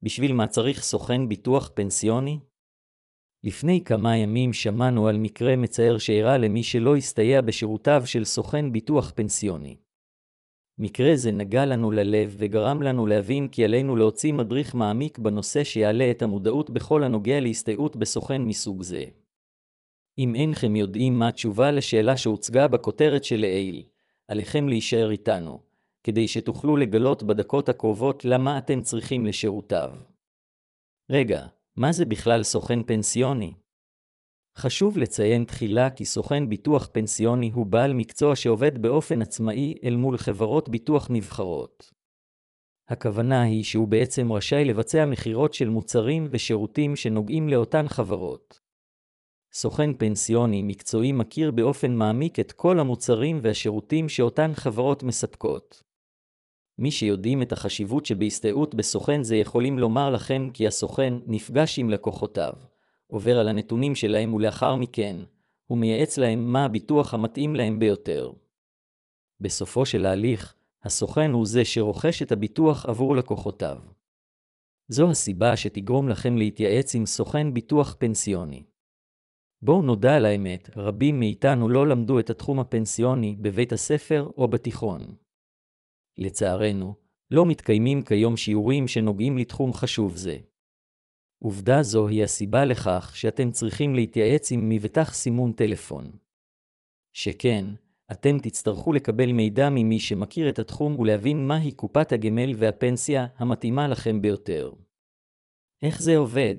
בשביל מה צריך סוכן ביטוח פנסיוני? לפני כמה ימים שמענו על מקרה מצער שאירע למי שלא הסתייע בשירותיו של סוכן ביטוח פנסיוני. מקרה זה נגע לנו ללב וגרם לנו להבין כי עלינו להוציא מדריך מעמיק בנושא שיעלה את המודעות בכל הנוגע להסתייעות בסוכן מסוג זה. אם אינכם יודעים מה התשובה לשאלה שהוצגה בכותרת שלעיל, עליכם להישאר איתנו, כדי שתוכלו לגלות בדקות הקרובות למה אתם צריכים לשירותיו. רגע, מה זה בכלל סוכן פנסיוני? חשוב לציין תחילה כי סוכן ביטוח פנסיוני הוא בעל מקצוע שעובד באופן עצמאי אל מול חברות ביטוח נבחרות. הכוונה היא שהוא בעצם רשאי לבצע מחירות של מוצרים ושירותים שנוגעים לאותן חברות. סוכן פנסיוני מקצועי מכיר באופן מעמיק את כל המוצרים והשירותים שאותן חברות מספקות. מי שיודעים את החשיבות שבהסתייעות בסוכן זה יכולים לומר לכם כי הסוכן נפגש עם לקוחותיו, עובר על הנתונים שלהם ולאחר מכן, הוא מייעץ להם מה הביטוח המתאים להם ביותר. בסופו של ההליך, הסוכן הוא זה שרוכש את הביטוח עבור לקוחותיו. זו הסיבה שתגרום לכם להתייעץ עם סוכן ביטוח פנסיוני. בואו נודע על האמת, רבים מאיתנו לא למדו את התחום הפנסיוני בבית הספר או בתיכון. לצערנו, לא מתקיימים כיום שיעורים שנוגעים לתחום חשוב זה. עובדה זו היא הסיבה לכך שאתם צריכים להתייעץ עם מבטח סימון טלפון. שכן, אתם תצטרכו לקבל מידע ממי שמכיר את התחום ולהבין מהי קופת הגמל והפנסיה המתאימה לכם ביותר. איך זה עובד?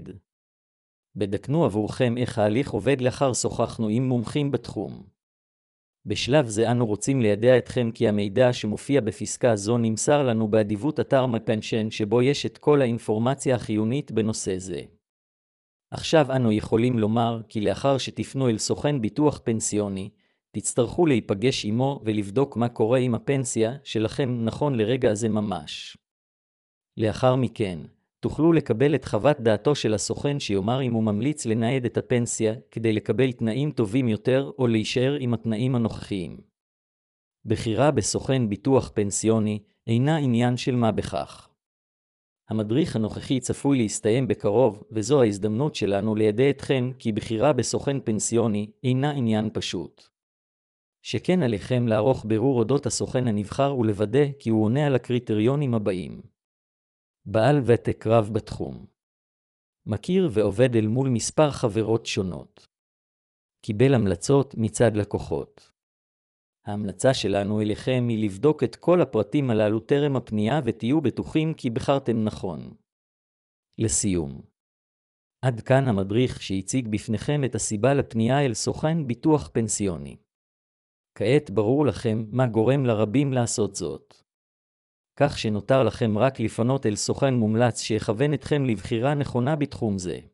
בדקנו עבורכם איך ההליך עובד לאחר שוחחנו עם מומחים בתחום. בשלב זה אנו רוצים לידע אתכם כי המידע שמופיע בפסקה זו נמסר לנו באדיבות אתר מפנשן שבו יש את כל האינפורמציה החיונית בנושא זה. עכשיו אנו יכולים לומר כי לאחר שתפנו אל סוכן ביטוח פנסיוני, תצטרכו להיפגש עמו ולבדוק מה קורה עם הפנסיה שלכם נכון לרגע הזה ממש. לאחר מכן, תוכלו לקבל את חוות דעתו של הסוכן שיאמר אם הוא ממליץ לנייד את הפנסיה כדי לקבל תנאים טובים יותר או להישאר עם התנאים הנוכחיים. בחירה בסוכן ביטוח פנסיוני אינה עניין של מה בכך. המדריך הנוכחי צפוי להסתיים בקרוב, וזו ההזדמנות שלנו לידע אתכם כי בחירה בסוכן פנסיוני אינה עניין פשוט. שכן עליכם לערוך בירור אודות הסוכן הנבחר ולוודא כי הוא עונה על הקריטריונים הבאים. בעל ותק רב בתחום. מכיר ועובד אל מול מספר חברות שונות. קיבל המלצות מצד לקוחות. ההמלצה שלנו אליכם היא לבדוק את כל הפרטים הללו טרם הפנייה ותהיו בטוחים כי בחרתם נכון. לסיום. עד כאן המדריך שהציג בפניכם את הסיבה לפנייה אל סוכן ביטוח פנסיוני. כעת ברור לכם מה גורם לרבים לעשות זאת. כך שנותר לכם רק לפנות אל סוכן מומלץ שיכוון אתכם לבחירה נכונה בתחום זה.